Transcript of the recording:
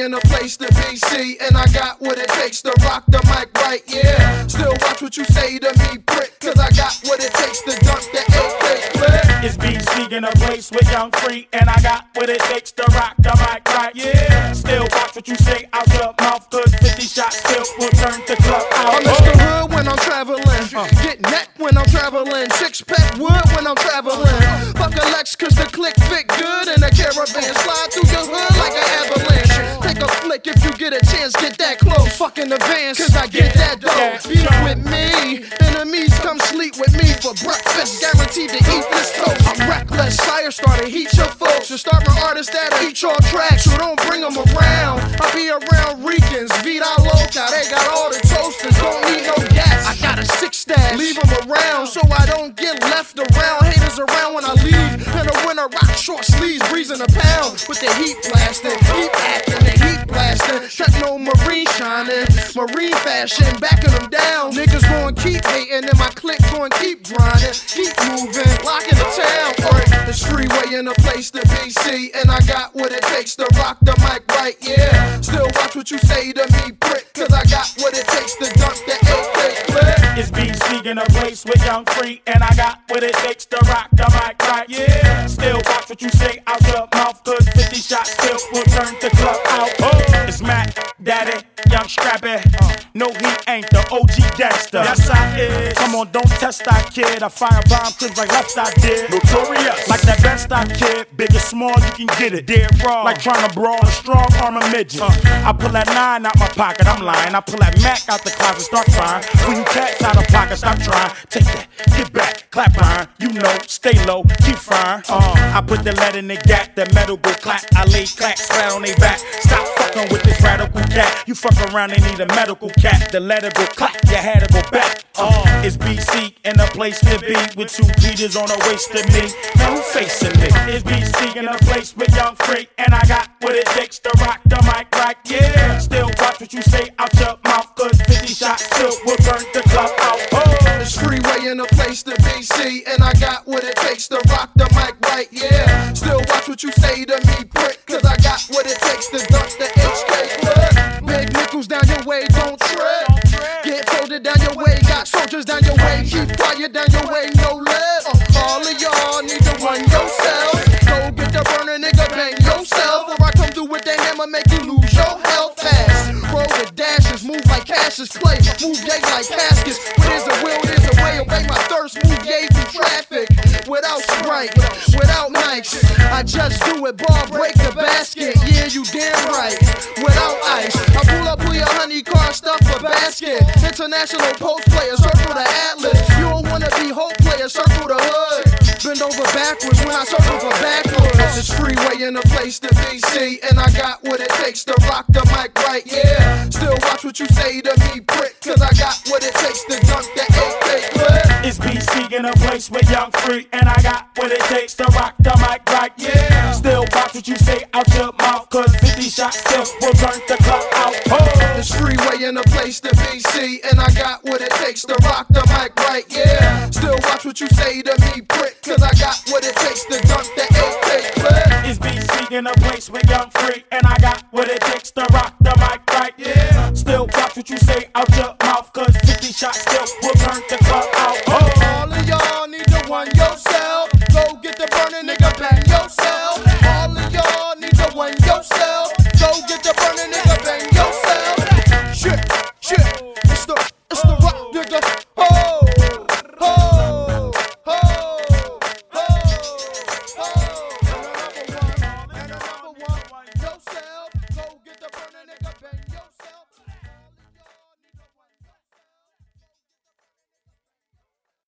in the place to be, see, and I got what it takes to rock the mic right, yeah. Still watch what you say to me, prick, cause I got what it takes to dunk the AK clip. It's BC in a place with Young Free, and I got what it takes to rock the mic right, yeah. Still watch what you say out your mouth, cause 50 shots still will turn the club out. I'm Mr. Hood when I'm traveling, get neck when I'm traveling, six-pack wood when I'm traveling. Fuck a Lex cause the click fit good in a caravan, slide through your hood like an avalanche. Take a flick if you get a chance, get that close. Fuck in advance, cause I get that dough. Beat with me, enemies come sleep with me for breakfast. Guaranteed to eat this toast. I'm reckless, fire starter, heat your folks. And start my artists that'll eat your tracks, so don't bring them around. I be around Ricans, Vida Loca, they got all the toasters, don't need no gas. I got a six stash, leave them around so I don't get left around. Haters around when I leave, in the winter rock short sleeves, breezing a pound with the heat blasting, heat acting, the heat blasting. Techno marine shining, marine fashion, backing them down. Niggas gon' keep hating and my clique gon' keep grinding, keep moving, locking the town. This freeway in the place to be, see, and I got what it takes to rock the mic right, yeah. Still watch what you say to me, prick, cause I got what it takes to dunk the AK clip. It's BC in a place with Young Free, and I got what it takes to rock the mic right, yeah. Still watch what you say out your mouth, cause 50 shots still will turn the club out. It's Mac, Daddy, Young Scrappy. No, he ain't the OG Dexter. Yes, I is. Come on, don't test that kid. I fire bomb clips like left I did. Notorious. Like that best I kid. Big or small, you can get it. Dead wrong. Like trying to brawl a strong armor midget. I pull that 9 out my pocket, I'm lying. I pull that Mac out the closet, start frying. When you cats out of pocket, stop trying. Take that, get back, clap iron. You know, stay low, keep frying. I put the lead in the gap, that metal go clap. I lay clacks flat on they back. Stop fucking with this radical cat. You fuck around, they need a medical cat. The letter go clap, you had to go back. It's BC in a place to be with 2 Peters on the waist of me. Now who facing me? It's BC in a place with Young Free, and I got what it takes to rock the mic right, yeah. Still watch what you say out your mouth, cause 50 shots still will turn the club out. This freeway in a place to be, see, and I got what it takes to rock the mic right, yeah. Still watch what you say to me, prick, cause I got what it takes to dunk the HK clip. Big nickels down your way, don't trip. Get folded down your way, got soldiers down your way, keep quiet down your way, no lip. All of y'all need to run yourself. Go get the burner, nigga, bang yourself. Or I come through with the hammer, make you lose your health fast. Roll with dashes, move like Cassius Clay, move yay like caskets. Where there's a will, there's a way. Obey my thirst, move yay through traffic. Without Sprite, without Nikes, I just do it, ball break the basket. Yeah, you damn right. Without ice, I pull up with your honey car, stuff a basket. International post player, circle the atlas. You don't wanna be hope player, circle the hood. Bend over backwards when I circle for backwards. This freeway in a place to be, see, and I got what it takes to rock the mic right, yeah. Still watch what you say to me, prick, cause I got what it takes to dunk the AK clip. It's BC in a place with Young Free, and I got what it takes to rock the mic right, yeah. Still watch what you say out your mouth, cause 50 shots still will turn the club out. This freeway in a place to be, see, and I got what it takes to rock the mic right, yeah. Still watch what you say to me, prick, cause I got what it takes to dunk the AK clip. It's BC in a place with Young Free, and I got what it takes to rock the mic right, yeah. Still watch what you say out your mouth, cause 50 shots still will turn the club out. All of y'all need to run yourself. Go get the burner, nigga, bang yourself. All of y'all need to run yourself. Go get the burner,